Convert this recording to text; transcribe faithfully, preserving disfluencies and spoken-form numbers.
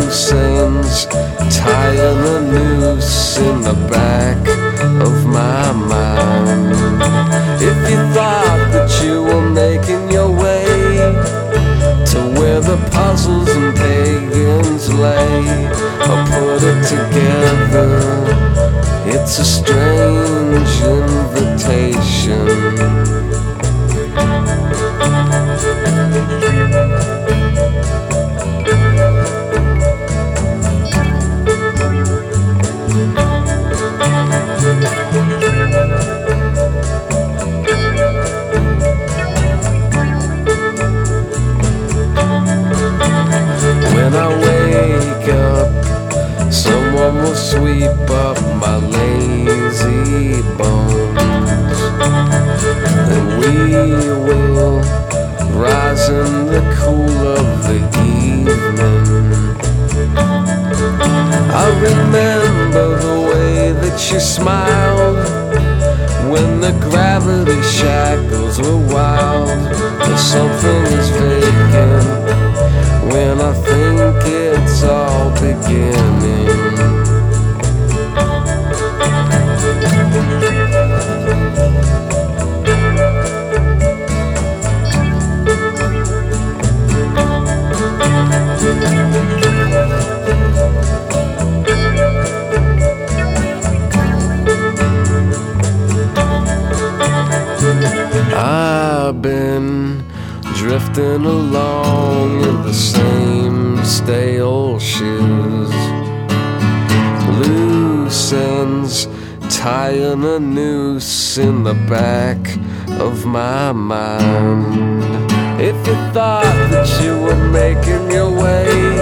loose ends, tying a noose in the back of my mind. If you thought that you were making your way to where the puzzles and pagans lay, or put it together, it's a strange invitation. When I wake up, someone will sweep up my lazy bones, and we will rise in the cool of the evening. I remember the way that you smiled when the gravity shackles were wild. But something is vacant when I think it's all beginning. I've been drifting along in the same stale shoes, loose ends, tying a noose in the back of my mind. If you thought that you were making your way